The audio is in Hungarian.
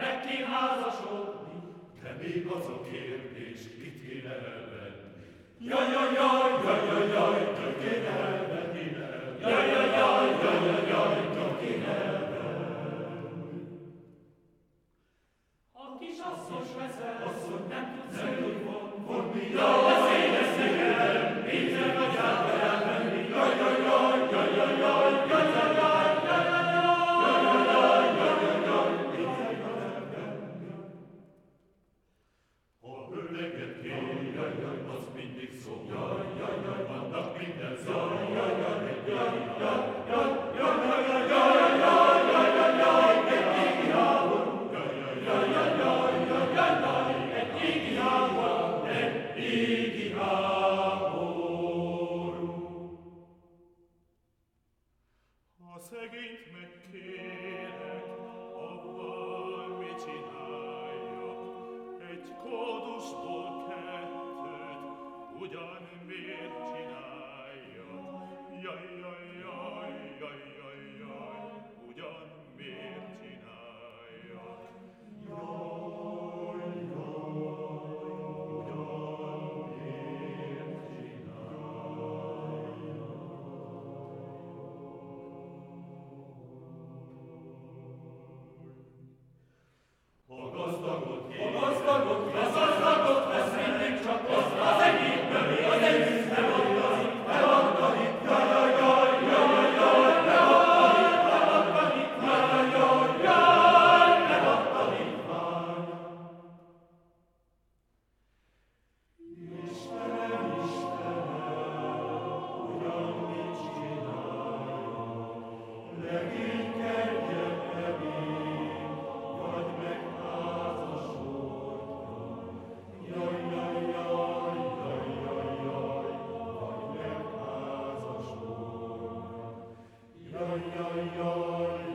neki házasodni, de még az a kérdés, mit kéne elvenni. Jaj, jaj, jaj, jaj, jaj, jaj, jaj, kéne elvenni, jaj, jaj, jaj, jaj, jaj, jaj, jaj, kéne elvenni. A kis asszony veszel, asszony nem tud szülni, vonni, jaj, beszélesz nekem, minden nagyjába elvenni, jaj, jaj, jaj, jaj, jaj, jaj, jaj, jaj, jaj. Jaj, jaj, jaj.